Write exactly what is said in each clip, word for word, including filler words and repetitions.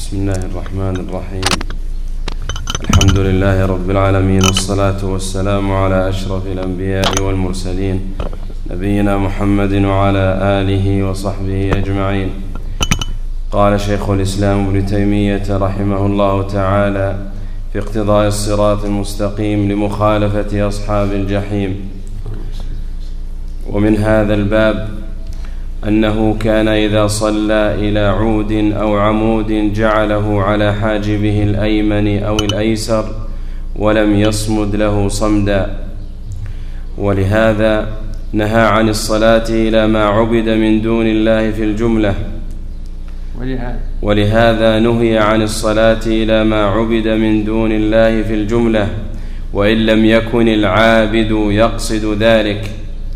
بسم الله الرحمن الرحيم. الحمد لله رب العالمين، والصلاة والسلام على أشرف الأنبياء والمرسلين، نبينا محمد وعلى آله وصحبه أجمعين. قال شيخ الإسلام ابن تيمية رحمه الله تعالى في اقتضاء الصراط المستقيم لمخالفة أصحاب الجحيم: ومن هذا الباب أنه كان إذا صلى إلى عود أو عمود جعله على حاجبه الأيمن أو الأيسر ولم يصمد له صمدا، ولهذا نهى عن الصلاة إلى ما عبد من دون الله في الجملة، ولهذا نهي عن الصلاة إلى ما عبد من دون الله في الجملة وإن لم يكن العابد يقصد ذلك،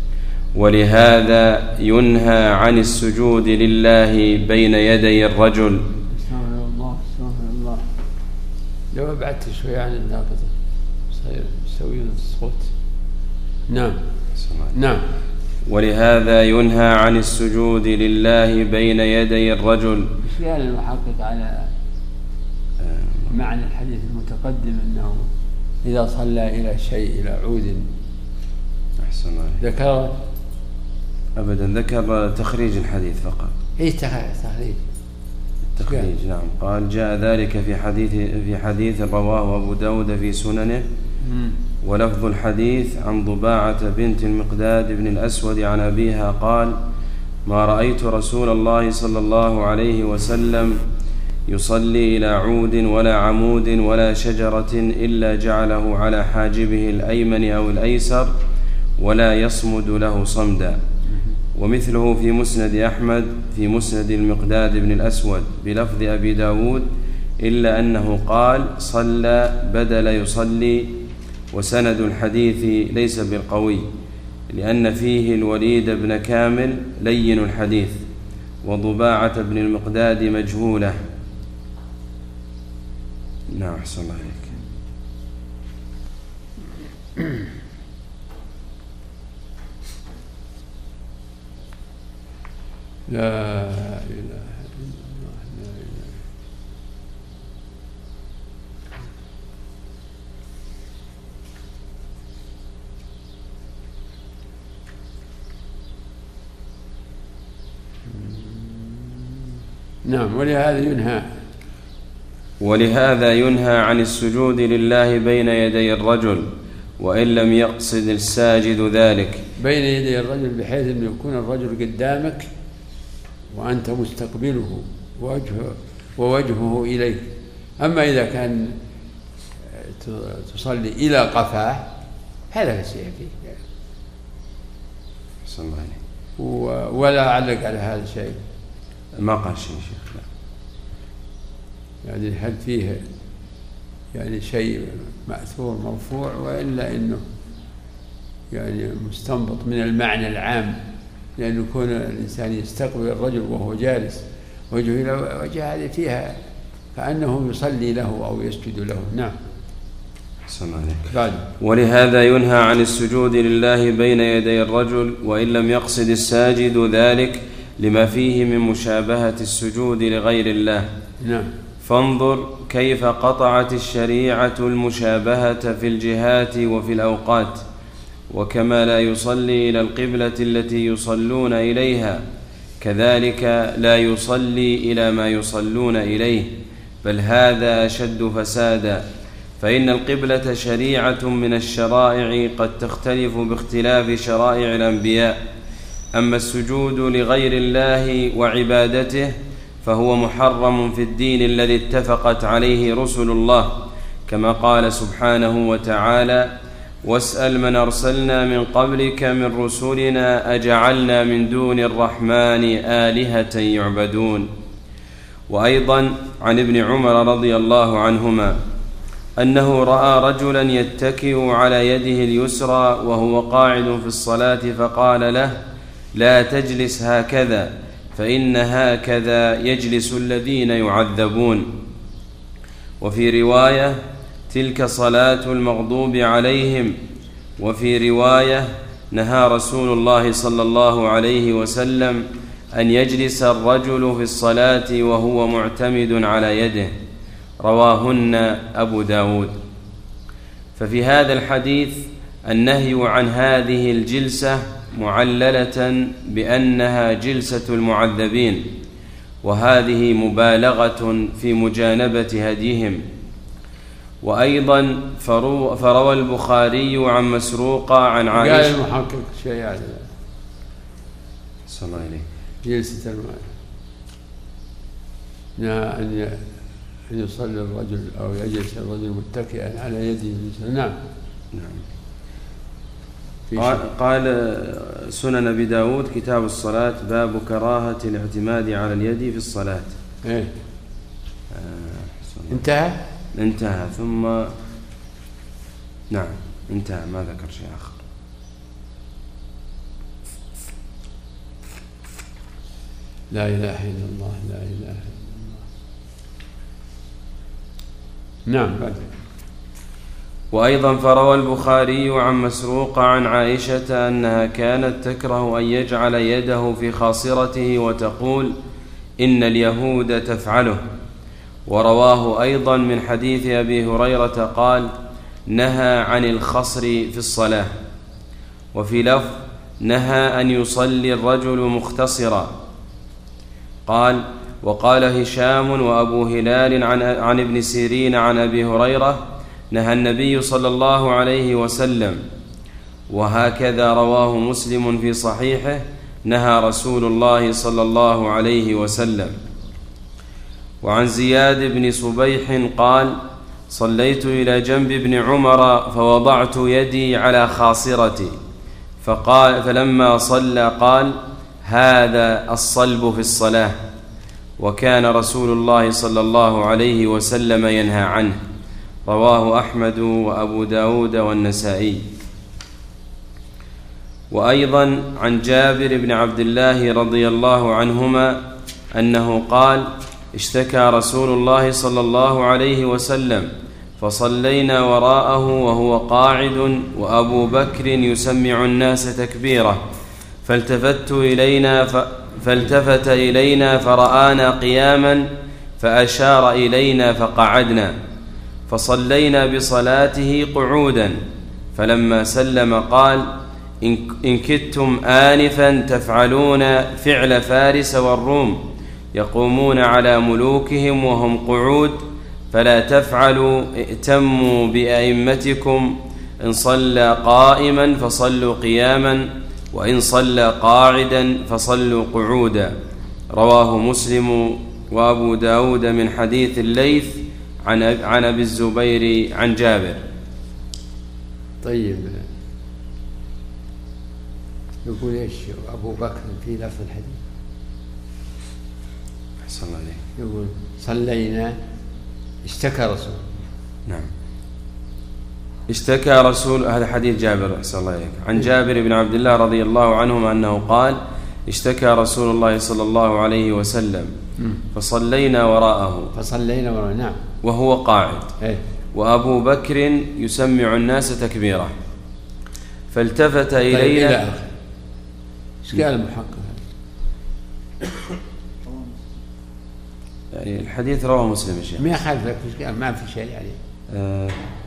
ولهذا ينهى عن السجود لله بين يدي الرجل. استغفر الله استغفر الله. لو أبعدت شوي عن الناقض صحيح يسوي الصوت. نعم نعم. ولهذا ينهى عن السجود لله بين يدي الرجل. سؤال المحقق على معنى الحديث المتقدم أنه إذا صلى إلى شيء إلى عود أحسن عليك. ذكر أبدا ذكر تخريج الحديث فقط. إيه تخريج التخريج نعم. قال جاء ذلك في حديث في حديث رواه أبو داود في سننه، ولفظ الحديث عن ضباعة بنت المقداد بن الأسود عن أبيها قال: ما رأيت رسول الله صلى الله عليه وسلم يصلي إلى عود ولا عمود ولا شجرة إلا جعله على حاجبه الأيمن أو الأيسر ولا يصمد له صمدا. ومثله في مسند أحمد في مسند المقداد بن الأسود بلفظ أبي داود، إلا أنه قال صلى بدل يصلي، وسند الحديث ليس بالقوي لأن فيه الوليد بن كامل لين الحديث، وضباعة بن المقداد مجهولة. نعم أحسن الله عليك. لا إله إلا الله لا إله. نعم. ولهذا ينهى ولهذا ينهى عن السجود لله بين يدي الرجل وإن لم يقصد الساجد ذلك. بين يدي الرجل بحيث أن يكون الرجل قدامك وأنت مستقبله ووجهه, ووجهه إليك. أما إذا كان تصلي إلى قفاه هذا لا شيء فيه ولا أعلق على هذا الشيء. ما قال شيء شيخ. يعني هل فيه يعني شيء مأثور مرفوع، وإلا إنه يعني مستنبط من المعنى العام، لأنه يكون الإنسان يستقبل الرجل وهو جالس وجهه إلى وجه، هذه فيها كأنه يصلي له أو يسجد له. نعم. ولهذا ينهى عن السجود لله بين يدي الرجل وإن لم يقصد الساجد ذلك لما فيه من مشابهة السجود لغير الله. نعم. فانظر كيف قطعت الشريعة المشابهة في الجهات وفي الأوقات، وكما لا يصلي إلى القبلة التي يصلون إليها كذلك لا يصلي إلى ما يصلون إليه، بل هذا أشد فسادا، فإن القبلة شريعة من الشرائع قد تختلف باختلاف شرائع الأنبياء. أما السجود لغير الله وعبادته فهو محرم في الدين الذي اتفقت عليه رسل الله، كما قال سبحانه وتعالى: واسأل من أرسلنا من قبلك من رسلنا أجعلنا من دون الرحمن آلهة يعبدون. وأيضا عن ابن عمر رضي الله عنهما أنه رأى رجلا يتكئ على يده اليسرى وهو قاعد في الصلاة فقال له: لا تجلس هكذا، فإن هكذا يجلس الذين يعذبون. وفي رواية: تلك صلاة المغضوب عليهم. وفي رواية: نهى رسول الله صلى الله عليه وسلم أن يجلس الرجل في الصلاة وهو معتمد على يده، رواهن أبو داود. ففي هذا الحديث النهي عن هذه الجلسة معللة بأنها جلسة المعذبين، وهذه مبالغة في مجانبة هديهم. وأيضا فروى البخاري عن مسروق عن عائشة. قال المحقق شيء على صلى الله عليه جلسة المعذب، أن أن يصلي الرجل أو يجلس الرجل متكئا على يده. نعم نعم. قال, قال سنن أبي داود كتاب الصلاة باب كراهة الاعتماد على اليد في الصلاة. إيه؟ آه انتهى انتهى ثم نعم انتهى، ما ذكر شيء آخر. لا إله إلا الله، لا إله إلا الله. نعم بعد. وأيضا فروى البخاري عن مسروق عن عائشة أنها كانت تكره أن يجعل يده في خاصرته وتقول إن اليهود تفعله. ورواه أيضا من حديث أبي هريرة قال نهى عن الخصر في الصلاة. وفي لفظ نهى أن يصلي الرجل مختصرا. قال وقال هشام وأبو هلال عن, عن ابن سيرين عن أبي هريرة نهى النبي صلى الله عليه وسلم. وهكذا رواه مسلم في صحيحه نهى رسول الله صلى الله عليه وسلم. وعن زياد بن صبيح قال صليت إلى جنب ابن عمر فوضعت يدي على خاصرتي فقال فلما صلى قال هذا الصلب في الصلاة، وكان رسول الله صلى الله عليه وسلم ينهى عنه. رواه أحمد وأبو داود والنسائي. وأيضا عن جابر بن عبد الله رضي الله عنهما أنه قال اشتكى رسول الله صلى الله عليه وسلم فصلينا وراءه وهو قاعد وأبو بكر يسمع الناس تكبيره، فالتفت إلينا ف... فالتفت إلينا فرآنا قياما فأشار إلينا فقعدنا، فصلينا بصلاته قعودا. فلما سلم قال إن كدتم آنفا تفعلون فعل فارس والروم يقومون على ملوكهم وهم قعود، فلا تفعلوا ائتموا بأئمتكم، إن صلى قائما فصلوا قياما، وإن صلى قاعدا فصلوا قعودا. رواه مسلم وأبو داود من حديث الليث عن عن أبي الزبير عن جابر. طيب يقول إيش أبو بكر في لفظ الحديث؟ أحسن الله عليك. يقول صلينا اشتكى رسول. نعم اشتكى رسول، هذا حديث جابر أحسن الله عليك، عن جابر بن عبد الله رضي الله عنهما أنه قال اشتكى رسول الله صلى الله عليه وسلم فصلينا وراءه فصلينا وراءه نعم وهو قاعد ايه؟ وأبو بكر يسمع الناس تكبيره، فالتفت إلينا. طيب إلى آخر. ايش قال المحقق؟ يعني الحديث رواه مسلم يا شيخ. ما يخالف لك ايش قال، ما في شيء يعني. أه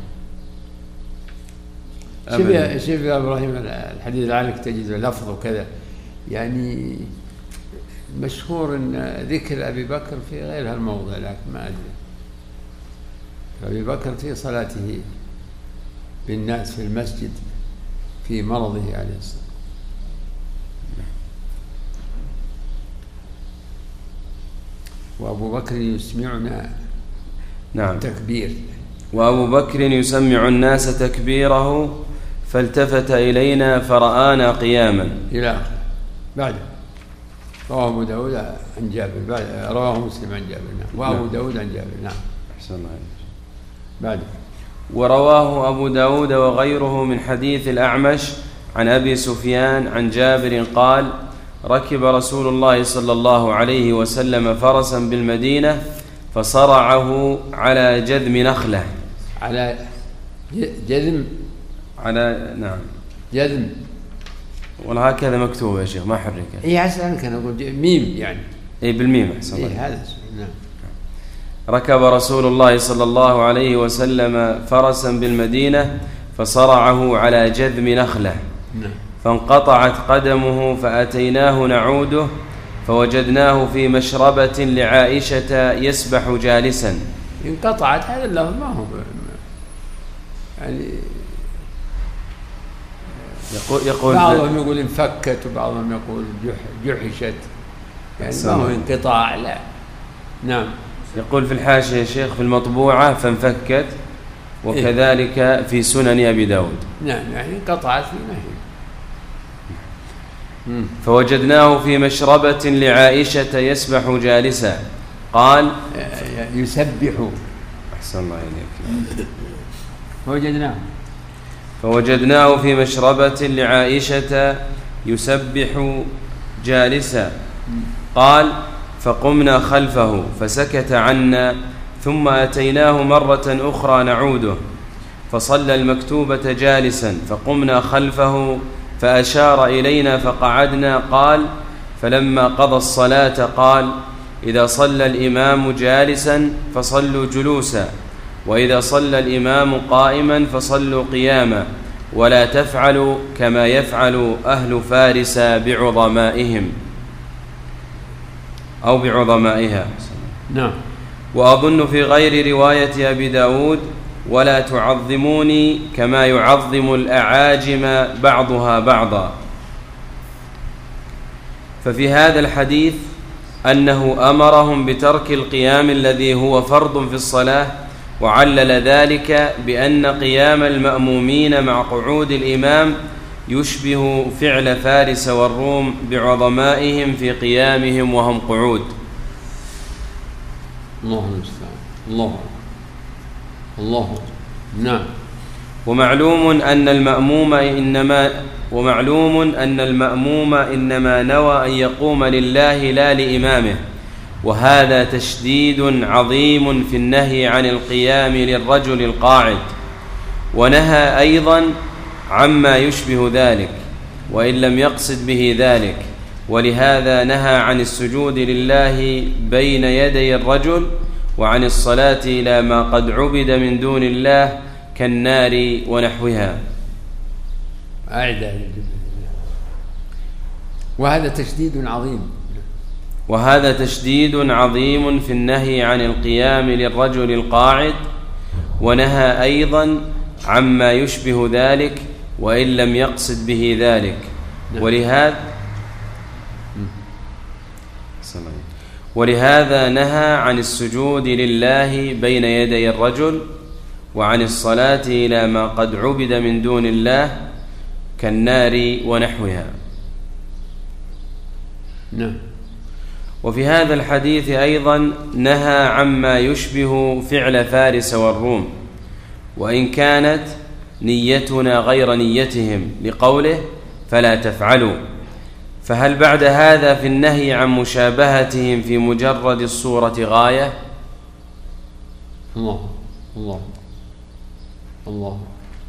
شوف يا شوف يا ابراهيم الحديث لعلك تجد لفظ وكذا، يعني مشهور ان ذكر ابي بكر في غير هالموضع، لكن ما ادري. ابي بكر في صلاته بالناس في المسجد في مرضه عليه الصلاه. وابو بكر يسمعنا نعم تكبير. وأبو بكر يسمع الناس تكبيره فالتفت إلينا فرآنا قياما إلى آخر. بعده رواه أبو داود عن جابر، بعد رواه مسلم عن جابر نعم. وأبو نعم. داود عن جابر نعم. أحسن الله عليك. بعده ورواه أبو داود وغيره من حديث الأعمش عن أبي سفيان عن جابر قال ركب رسول الله صلى الله عليه وسلم فرسا بالمدينة فصرعه على جذم نخلة. على جذم على نعم جذم ولا هكذا مكتوب يا شيخ ما حركه؟ اي أسألك أنا أقول ميم يعني. اي بالميم أحسن الله. إيه هذا نعم. ركب رسول الله صلى الله عليه وسلم فرسا بالمدينة فصرعه على جذم نخلة نعم. فانقطعت قدمه فأتيناه نعوده فوجدناه في مشربة لعائشة يسبح جالسا. انقطعت هذا اللفظ ما هو يعني يقول, يقول بعضهم يقول انفكت وبعضهم يقول جح جحشت يعني ما هو انقطاع لا. نعم. يقول في الحاشية يا شيخ في المطبوعة فانفكت وكذلك في سنن أبي داود. نعم يعني انقطعت في نهي. فوجدناه في مشربة لعائشة يسبح جالسا قال يسبح. أحسن الله إليك. فوجدناه فوجدناه في مشربة لعائشة يسبح جالسا قال فقمنا خلفه فسكت عنا ثم أتيناه مرة أخرى نعوده فصلى المكتوبة جالسا فقمنا خلفه فأشار إلينا فقعدنا قال فلما قضى الصلاة قال إذا صلى الإمام جالسا فصلوا جلوسا وإذا صلى الإمام قائما فصلوا قياما ولا تفعلوا كما يفعل أهل فارس بعظمائهم أو بعظمائها. نعم. وأظن في غير رواية أبي داود ولا تعظموني كما يعظم الأعاجم بعضها بعضا. ففي هذا الحديث أنه أمرهم بترك القيام الذي هو فرض في الصلاة وعلل ذلك بأن قيام المأمومين مع قعود الإمام يشبه فعل فارس والروم بعظمائهم في قيامهم وهم قعود. الله المستعان. الله الله. نعم. ومعلوم أن المأموم إنما ومعلوم أن المأموم إنما نوى أن يقوم لله لا لإمامه وهذا تشديد عظيم في النهي عن القيام للرجل القاعد ونهى أيضا عما يشبه ذلك وإن لم يقصد به ذلك ولهذا نهى عن السجود لله بين يدي الرجل وعن الصلاة إلى ما قد عبد من دون الله كالنار ونحوها. أعد. وهذا تشديد عظيم وهذا تشديد عظيم في النهي عن القيام للرجل القاعد ونهى أيضا عما يشبه ذلك وإن لم يقصد به ذلك ولهذا ولهذا نهى عن السجود لله بين يدي الرجل وعن الصلاة إلى ما قد عبد من دون الله كالنار ونحوها. نعم. وفي هذا الحديث أيضا نهى عما يشبه فعل فارس والروم وإن كانت نيتنا غير نيتهم لقوله فلا تفعلوا. فهل بعد هذا في النهي عن مشابهتهم في مجرد الصورة غاية؟ الله الله الله.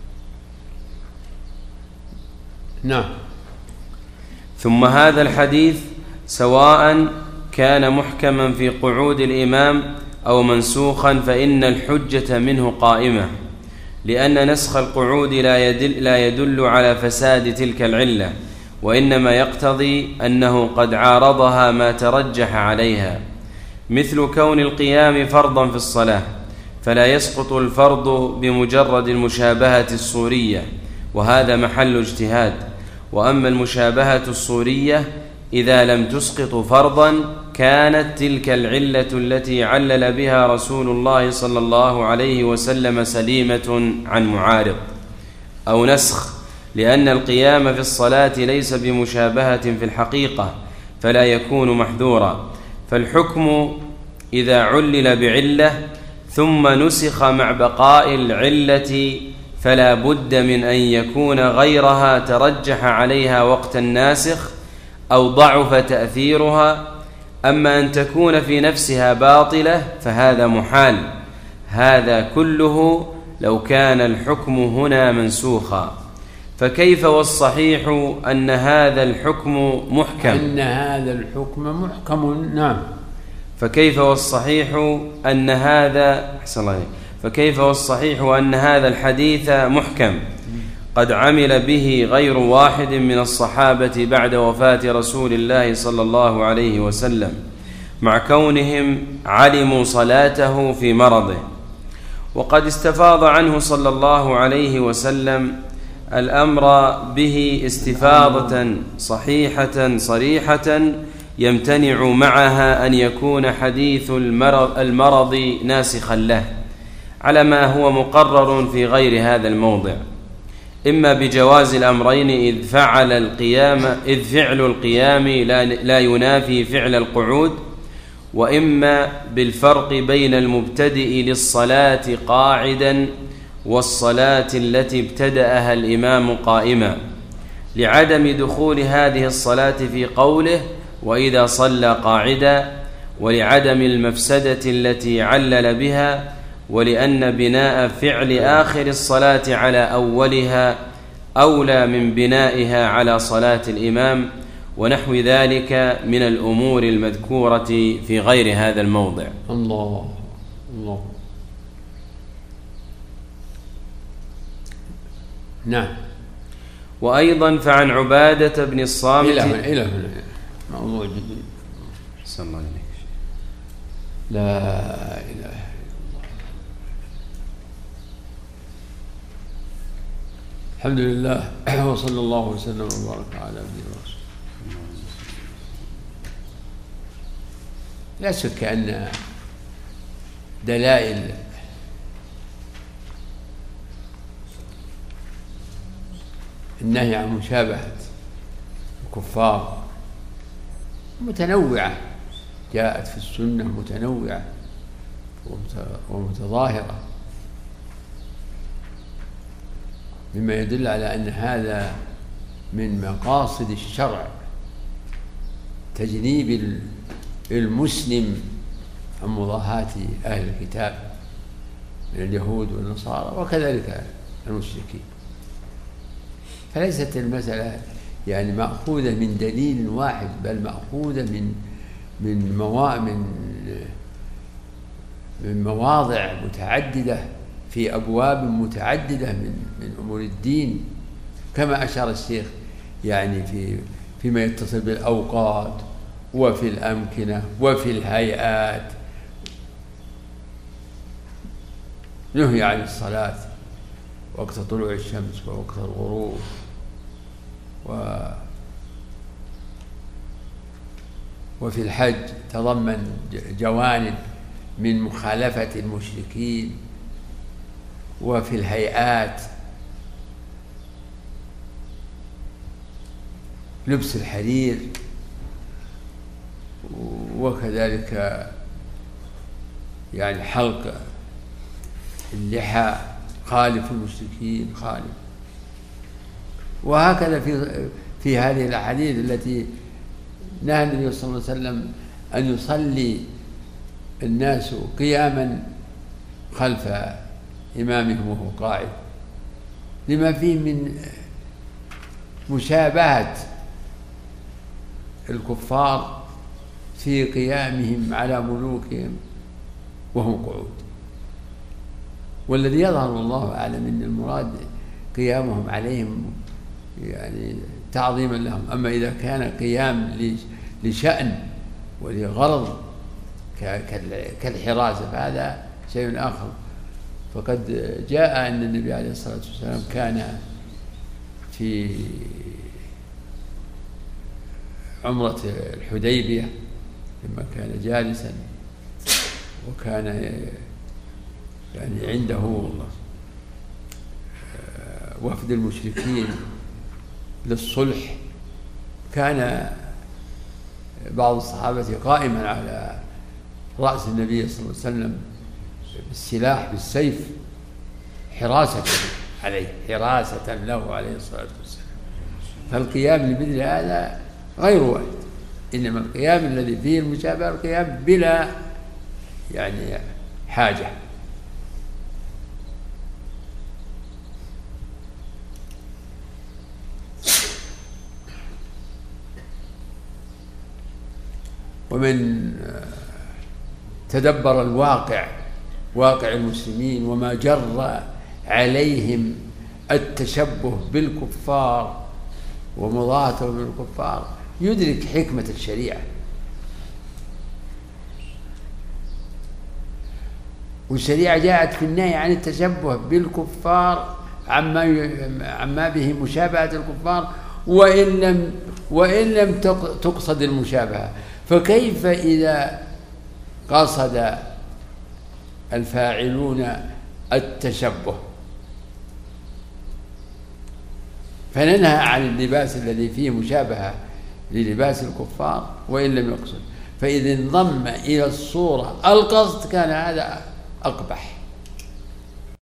نعم. ثم هذا الحديث سواء كان محكما في قعود الإمام أو منسوخا فإن الحجة منه قائمة لأن نسخ القعود لا يدل, لا يدل على فساد تلك العلة وإنما يقتضي أنه قد عارضها ما ترجح عليها مثل كون القيام فرضا في الصلاة فلا يسقط الفرض بمجرد المشابهة الصورية وهذا محل اجتهاد. وأما المشابهة الصورية إذا لم تسقط فرضا كانت تلك العلة التي علل بها رسول الله صلى الله عليه وسلم سليمة عن معارض أو نسخ لأن القيام في الصلاة ليس بمشابهة في الحقيقة فلا يكون محذورا. فالحكم إذا علل بعلة ثم نسخ مع بقاء العلة فلا بد من أن يكون غيرها ترجح عليها وقت الناسخ أو ضعف تأثيرها. أما أن تكون في نفسها باطلة فهذا محال. هذا كله لو كان الحكم هنا منسوخا فكيف والصحيح أن هذا الحكم محكم أن هذا الحكم محكم نعم فكيف والصحيح أن هذا أحسن الله عليك. فكيف والصحيح أن هذا الحديث محكم قد عمل به غير واحد من الصحابة بعد وفاة رسول الله صلى الله عليه وسلم، مع كونهم علموا صلاته في مرضه، وقد استفاض عنه صلى الله عليه وسلم الأمر به استفاضة صحيحة صريحة يمتنع معها أن يكون حديث المرض, المرض ناسخا له، على ما هو مقرر في غير هذا الموضع، إما بجواز الأمرين إذ فعل القيام إذ فعل القيام لا, لا ينافي فعل القعود، وإما بالفرق بين المبتدئ للصلاة قاعدا والصلاة التي ابتدأها الإمام قائما، لعدم دخول هذه الصلاة في قوله وإذا صلى قاعدا، ولعدم المفسدة التي علل بها، ولأن بناء فعل آخر الصلاة على أولها أولى من بنائها على صلاة الإمام، ونحو ذلك من الأمور المذكورة في غير هذا الموضع. الله الله نعم. وأيضا فعن عبادة بن الصامت إلى هنا إلى هنا موضوع جديد. صلى الله عليه وسلم. لا إله إلا الله. الحمد لله وصلى الله وسلم وبارك على نبينا ورسوله. لا شك أن دلائل النهي عن مشابهة الكفار متنوعة، جاءت في السنة متنوعة ومتظاهرة، مما يدل على أن هذا من مقاصد الشرع، تجنيب المسلم عن مضاهاة أهل الكتاب من اليهود والنصارى وكذلك المشركين. فليست المسألة يعني مأخوذة من دليل واحد، بل مأخوذة من من مواضع من من مواضع متعددة في أبواب متعددة من من أمور الدين، كما أشار الشيخ يعني في فيما يتصل بالأوقات وفي الأمكنة وفي الهيئات. نهي عن الصلاة وقت طلوع الشمس ووقت الغروب، و وفي الحج تضمن جوانب من مخالفة المشركين، وفي الهيئات لبس الحرير، وكذلك يعني حلق اللحى خالف المشركين خالف. وهكذا في في هذه الأحاديث التي نهى النبي صلى الله عليه وسلم أن يصلي الناس قياما خلف إمامهم وهو قاعد، لما فيه من مشابهة الكفار في قيامهم على ملوكهم وهم قعود. والذي يظهر والله أعلم أن المراد قيامهم عليهم يعني تعظيما لهم، أما إذا كان قيام لشأن ولغرض كالحراسة فهذا شيء آخر. فقد جاء أن النبي عليه الصلاة والسلام كان في عمرة الحديبية لما كان جالسا، وكان يعني عنده وفد المشركين للصلح، كان بعض الصحابة قائما على رأس النبي صلى الله عليه وسلم بالسلاح بالسيف حراسة عليه حراسة له عليه الصلاة والسلام. فالقيام لمثل هذا غير واحد، إنما القيام الذي فيه المشابهة القيام بلا يعني حاجة. ومن تدبر الواقع، واقع المسلمين، وما جر عليهم التشبه بالكفار ومضاهاته بالكفار، يدرك حكمة الشريعة. والشريعة جاءت في النهي عن التشبه بالكفار عما عما به مشابهة الكفار، وإن لم وإن لم تقصد المشابهة. فكيف إذا قصد الفاعلون التشبه؟ فننهى عن اللباس الذي فيه مشابهة للباس الكفار وإن لم يقصد. فإذا انضم إلى الصورة القصد كان هذا أقبح.